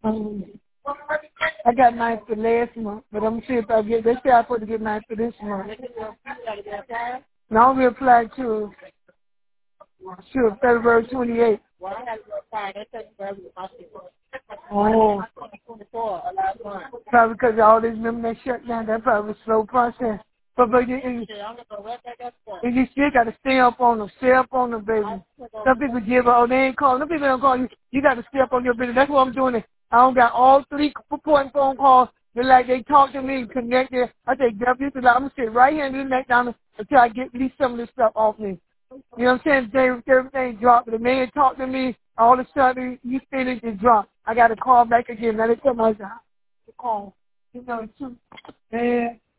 Um, I got mine for last month, but I'm sure if I get, they say I'm supposed to get mine for this month. Now we apply to February 28th. Oh, probably because all these members that shut down, that probably a slow process. But you still got to stay up on them, baby. Some people give up, they ain't calling. Some people don't call you. You got to stay up on your business. That's what I'm doing. I don't got all 3 important phone calls. They're like, they talk to me, connected. I say, W, I'm going to sit right here in this McDonald's until I get these some of this stuff off me. You know what I'm saying? Everything dropped. The man talked to me. All of a sudden, you finished and dropped. I got to call back again. Now they tell my job to call. You know, too. Man.